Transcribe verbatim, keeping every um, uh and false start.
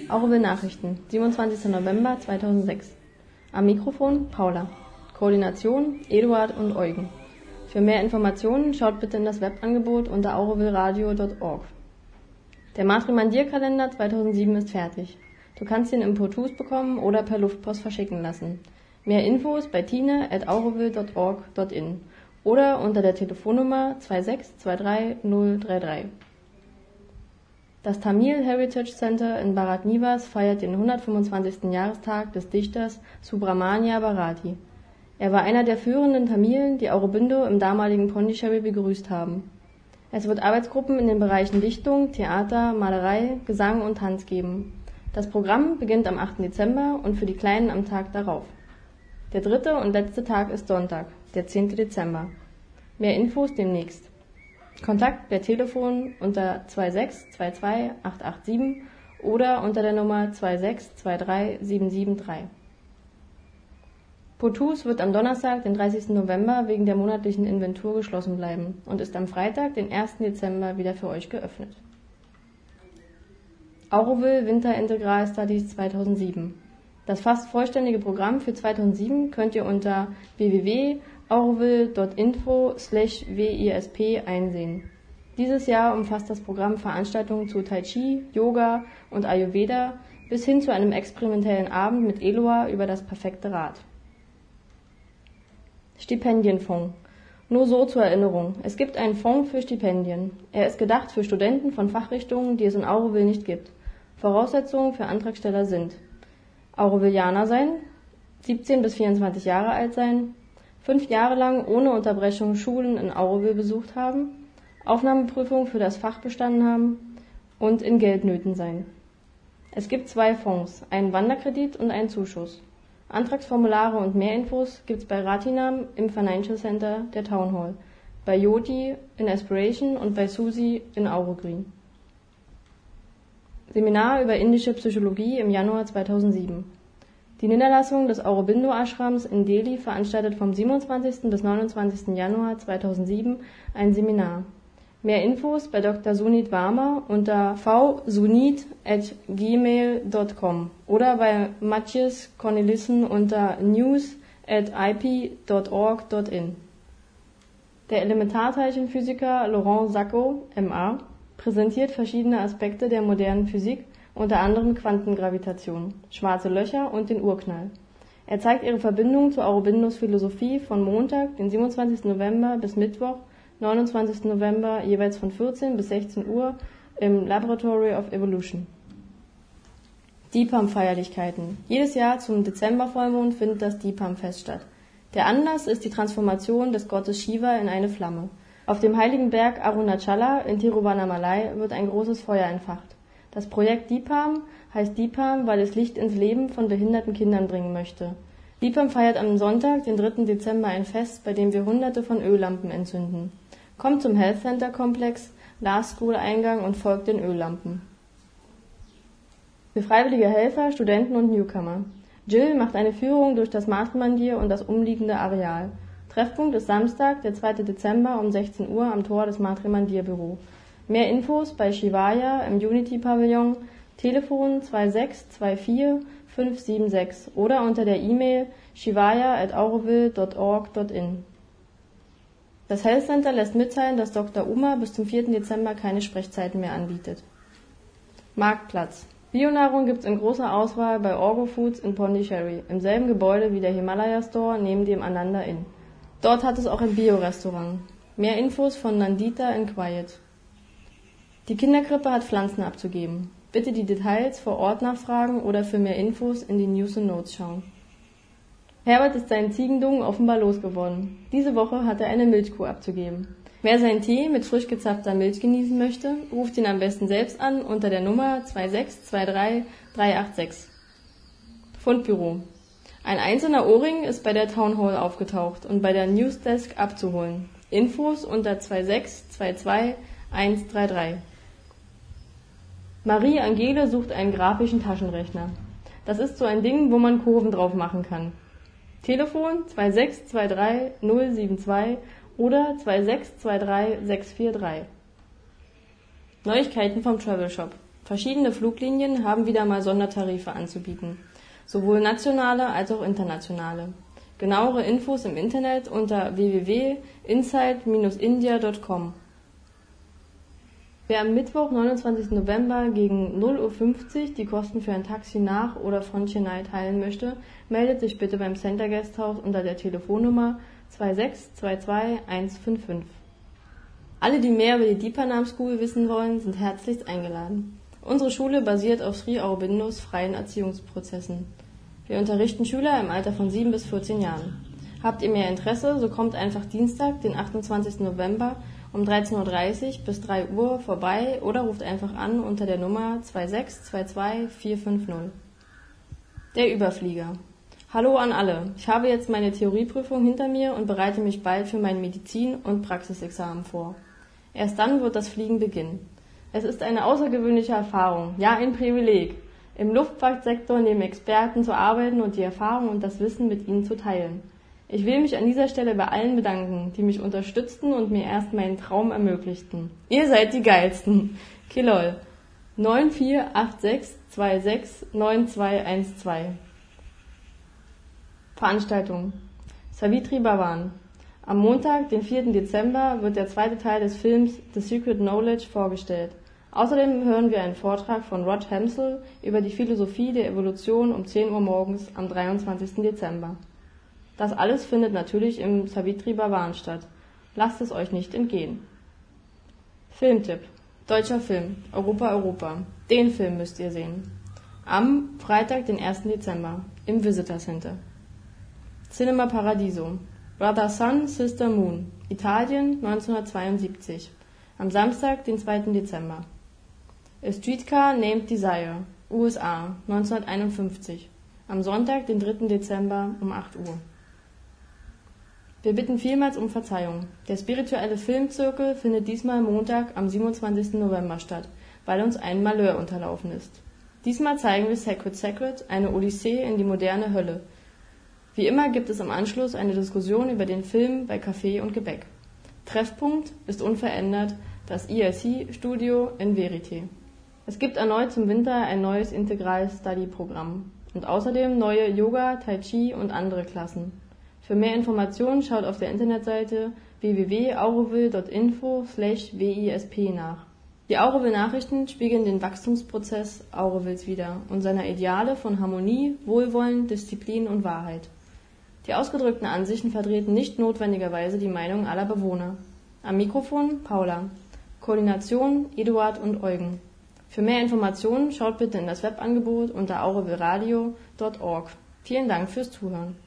Aurowil Nachrichten, siebenundzwanzigster November zweitausendsechs. Am Mikrofon Paula. Koordination Eduard und Eugen. Für mehr Informationen schaut bitte in das Webangebot unter aurowilradio punkt org. Der Matrimandir-Kalender zweitausendsieben ist fertig. Du kannst ihn im Portus bekommen oder per Luftpost verschicken lassen. Mehr Infos bei tine at aurowil punkt org punkt in oder unter der Telefonnummer zwei sechs zwei drei null drei drei. Das Tamil Heritage Center in Bharat Nivas feiert den hundertfünfundzwanzigsten Jahrestag des Dichters Subramania Bharati. Er war einer der führenden Tamilen, die Aurobindo im damaligen Pondicherry begrüßt haben. Es wird Arbeitsgruppen in den Bereichen Dichtung, Theater, Malerei, Gesang und Tanz geben. Das Programm beginnt am achten Dezember und für die Kleinen am Tag darauf. Der dritte und letzte Tag ist Sonntag, der zehnte Dezember. Mehr Infos demnächst. Kontakt per Telefon unter zwei sechs zwei zwei acht acht sieben oder unter der Nummer zwei sechs zwei drei sieben sieben drei. Portus wird am Donnerstag, den dreißigsten November, wegen der monatlichen Inventur geschlossen bleiben und ist am Freitag, den ersten Dezember, wieder für euch geöffnet. Aurovil Winter Integral Studies zweitausendsieben. Das fast vollständige Programm für zweitausendsieben könnt ihr unter w w w punkt aurowil punkt info slash wisp einsehen. Dieses Jahr umfasst das Programm Veranstaltungen zu Tai Chi, Yoga und Ayurveda bis hin zu einem experimentellen Abend mit Eloa über das perfekte Rad. Stipendienfonds. Nur so zur Erinnerung. Es gibt einen Fonds für Stipendien. Er ist gedacht für Studenten von Fachrichtungen, die es in Aurovil nicht gibt. Voraussetzungen für Antragsteller sind: Aurovilianer sein, siebzehn bis vierundzwanzig Jahre alt sein, fünf Jahre lang ohne Unterbrechung Schulen in Aurovil besucht haben, Aufnahmeprüfung für das Fach bestanden haben und in Geldnöten sein. Es gibt zwei Fonds, einen Wanderkredit und einen Zuschuss. Antragsformulare und mehr Infos gibt's bei Ratinam im Financial Center der Town Hall, bei Yoti in Aspiration und bei Susi in Aurogreen. Seminar über indische Psychologie im Januar zweitausendsieben. Die Niederlassung des Aurobindo Ashrams in Delhi veranstaltet vom siebenundzwanzigsten bis neunundzwanzigsten Januar zweitausendsieben ein Seminar. Mehr Infos bei Doktor Sunit Varma unter v sunit at gmail punkt com oder bei Matthias Cornelissen unter news at i p punkt org punkt in. Der Elementarteilchenphysiker Laurent Sacco, M A, präsentiert verschiedene Aspekte der modernen Physik, unter anderem Quantengravitation, schwarze Löcher und den Urknall. Er zeigt ihre Verbindung zu Aurobindos Philosophie von Montag, den siebenundzwanzigsten November bis Mittwoch, neunundzwanzigsten November, jeweils von vierzehn bis sechzehn Uhr im Laboratory of Evolution. Deepam-Feierlichkeiten. Jedes Jahr zum Dezembervollmond findet das Deepam-Fest statt. Der Anlass ist die Transformation des Gottes Shiva in eine Flamme. Auf dem heiligen Berg Arunachala in Tiruvannamalai wird ein großes Feuer entfacht. Das Projekt Deepam heißt Deepam, weil es Licht ins Leben von behinderten Kindern bringen möchte. Deepam feiert am Sonntag, den dritten Dezember, ein Fest, bei dem wir hunderte von Öllampen entzünden. Kommt zum Health Center Komplex, Last School Eingang und folgt den Öllampen. Für freiwillige Helfer, Studenten und Newcomer. Jill macht eine Führung durch das Matrimandir und das umliegende Areal. Treffpunkt ist Samstag, der zweite Dezember um sechzehn Uhr am Tor des Matrimandir-Büro. Mehr Infos bei Shivaya im Unity-Pavillon, Telefon zwei sechs zwei vier fünf sieben sechs oder unter der E-Mail shivaya at aurowil punkt org punkt in. Das Health Center lässt mitteilen, dass Doktor Uma bis zum vierten Dezember keine Sprechzeiten mehr anbietet. Marktplatz. Bionahrung gibt's in großer Auswahl bei Orgo Foods in Pondicherry, im selben Gebäude wie der Himalaya Store neben dem Ananda Inn. Dort hat es auch ein Bio-Restaurant. Mehr Infos von Nandita in Quiet. Die Kinderkrippe hat Pflanzen abzugeben. Bitte die Details vor Ort nachfragen oder für mehr Infos in die News and Notes schauen. Herbert ist seinen Ziegendungen offenbar losgeworden. Diese Woche hat er eine Milchkuh abzugeben. Wer seinen Tee mit frisch gezapfter Milch genießen möchte, ruft ihn am besten selbst an unter der Nummer zwei sechs zwei drei drei acht sechs. Fundbüro. Ein einzelner Ohrring ist bei der Town Hall aufgetaucht und bei der Newsdesk abzuholen. Infos unter zwei sechs zwei zwei eins drei drei. Marie Angele sucht einen grafischen Taschenrechner. Das ist so ein Ding, wo man Kurven drauf machen kann. Telefon zwei sechs zwei drei null sieben zwei oder zwei sechs zwei drei sechs vier drei. Neuigkeiten vom Travel Shop. Verschiedene Fluglinien haben wieder mal Sondertarife anzubieten, sowohl nationale als auch internationale. Genauere Infos im Internet unter w w w punkt inside Bindestrich india Punkt com. Wer am Mittwoch, neunundzwanzigsten November gegen null Uhr fünfzig die Kosten für ein Taxi nach oder von Chennai teilen möchte, meldet sich bitte beim Center Guesthouse unter der Telefonnummer zwei sechs zwei zwei eins fünf fünf. Alle, die mehr über die Deepanam School wissen wollen, sind herzlichst eingeladen. Unsere Schule basiert auf Sri Aurobindos freien Erziehungsprozessen. Wir unterrichten Schüler im Alter von sieben bis vierzehn Jahren. Habt ihr mehr Interesse, so kommt einfach Dienstag, den achtundzwanzigsten November um dreizehn Uhr dreißig bis drei Uhr vorbei oder ruft einfach an unter der Nummer zwei sechs zwei zwei vier fünf null. Der Überflieger. Hallo an alle, ich habe jetzt meine Theorieprüfung hinter mir und bereite mich bald für mein Medizin- und Praxisexamen vor. Erst dann wird das Fliegen beginnen. Es ist eine außergewöhnliche Erfahrung, ja ein Privileg, im Luftfahrtsektor neben Experten zu arbeiten und die Erfahrung und das Wissen mit ihnen zu teilen. Ich will mich an dieser Stelle bei allen bedanken, die mich unterstützten und mir erst meinen Traum ermöglichten. Ihr seid die Geilsten. Kilol. neun vier acht sechs zwei sechs neun zwei eins zwei. Veranstaltung. Savitri Bhavan. Am Montag, den vierten Dezember, wird der zweite Teil des Films The Secret Knowledge vorgestellt. Außerdem hören wir einen Vortrag von Rod Hemsel über die Philosophie der Evolution um zehn Uhr morgens am dreiundzwanzigsten Dezember. Das alles findet natürlich im Savitri Bhavan statt. Lasst es euch nicht entgehen. Filmtipp. Deutscher Film. Europa, Europa. Den Film müsst ihr sehen. Am Freitag, den ersten Dezember. Im Visitor Center. Cinema Paradiso. Brother Sun, Sister Moon. Italien, neunzehnhundertzweiundsiebzig. Am Samstag, den zweiten Dezember. A Streetcar Named Desire. U S A, neunzehnhunderteinundfünfzig. Am Sonntag, den dritten Dezember um acht Uhr. Wir bitten vielmals um Verzeihung. Der spirituelle Filmzirkel findet diesmal Montag am siebenundzwanzigsten November statt, weil uns ein Malheur unterlaufen ist. Diesmal zeigen wir Sacred Sacred, eine Odyssee in die moderne Hölle. Wie immer gibt es im Anschluss eine Diskussion über den Film bei Kaffee und Gebäck. Treffpunkt ist unverändert das I L C-Studio in Verité. Es gibt erneut zum Winter ein neues Integral-Study-Programm und außerdem neue Yoga, Tai Chi und andere Klassen. Für mehr Informationen schaut auf der Internetseite w w w punkt auroville punkt info slash wisp nach. Die Auroville-Nachrichten spiegeln den Wachstumsprozess Aurovilles wider und seiner Ideale von Harmonie, Wohlwollen, Disziplin und Wahrheit. Die ausgedrückten Ansichten vertreten nicht notwendigerweise die Meinung aller Bewohner. Am Mikrofon Paula. Koordination Eduard und Eugen. Für mehr Informationen schaut bitte in das Webangebot unter aurovilleradio punkt org. Vielen Dank fürs Zuhören.